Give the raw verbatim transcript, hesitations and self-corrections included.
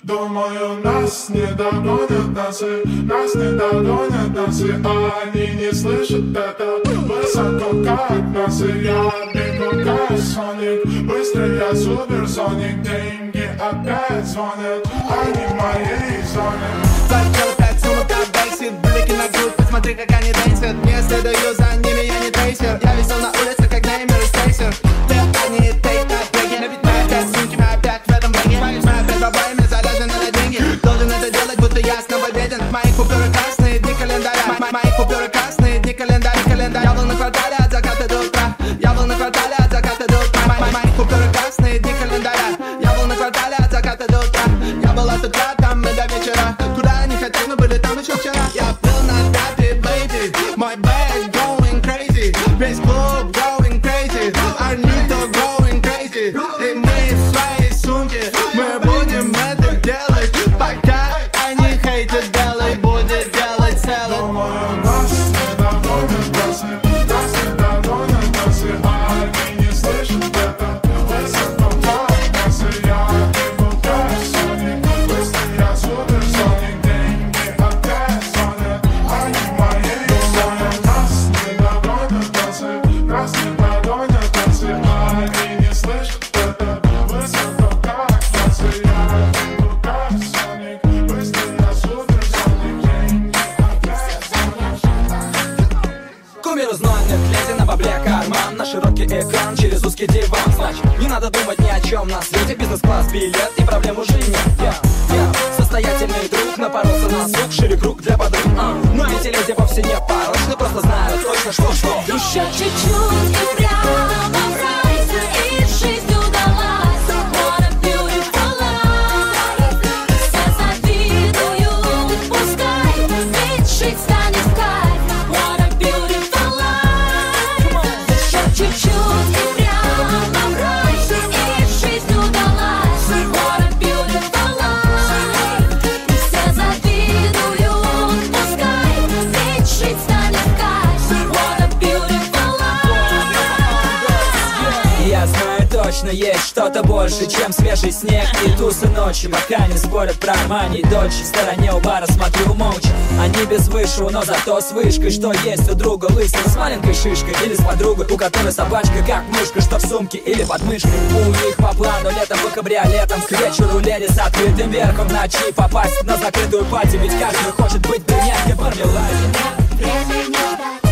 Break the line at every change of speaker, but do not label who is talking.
Думаю, нас не догонят носы, нас не догонят носы, а они не слышат это. Высоко как носы, я бегу как Соник, быстро я суперсоник, деньги опять звонят, они в моей зоне.
Зачем пять сумок отбейсит, блики на грудь, посмотри как они дэнсят. Не следую за ними, я не трейсер, я весел на улице как Неймер и Стейсер. Ты они тейк на бреге, но ведь мы опять сумки, мы опять в этом баге. Мы опять бабаями заряжены на деньги, должен это делать, будто я снова беден. Мои купюры красные дни календаря, мои купюры красные дни календаря, календарь. Я был на квартале от заката до утра, я был на квартале от заката до утра. Мои купюры красные дни календаря, я был на квартале от заката до утра. Я был от утра там и до вечера, куда они хотели, мы были там еще вчера. Я был на дате, baby, мой bag going crazy, весь клуб going crazy, Арнито going crazy. И мы в своей сумке, мы будем это делать, пока они хейтят, делай, будет делать целый.
Думаю, нас не догонят носы, нас не догонят носы, а они не слышат это. Высоко как носы, я бегу как Соник, быстро я суперсоник, деньги опять звонят, они в моей зоне. Нас не догонят носы, нас не догонят носы, а они не слышат это. Высоко как носы, я бегу как Соник, быстро я суперсоник, деньги опять звонят.
Кумир знойных, леди на бабле карман, на широкий экран через узкий диван. Значит, не надо думать ни о чем на свете, бизнес-класс, билет и проблем уже нет. Я, я состоятельный друг, напоролся на сук, шире круг для подруг. А, но эти леди вовсе не порочны, просто знают точно что-что.
Еще чуть-чуть и прямо в рай, и жизнь удалась. What a beautiful life. Все завидуют, пускай, ведь жить станет в кайф. What a beautiful life. Еще чуть-чуть и прямо в рай, и жизнь удалась. What a beautiful life. Все завидуют, пускай, ведь жить станет в кайф. What a beautiful life.
Я знаю точно, есть что-то больше, чем свежий снег и тусы ночи. Пока не спорят про Армани и Дольче, в стороне у бара смотрю молча. Они без вышу, но зато с вышкой. Что есть у друга лысина с маленькой шишкой, или с подругой, у которой собачка как мышка, что в сумке или под мышкой. У них по плану летом по кабриолетам, к вечеру леди с открытым верхом, в ночи попасть на закрытую пати, ведь каждый хочет быть брюнеткой в мармеладе.
Время не ждать.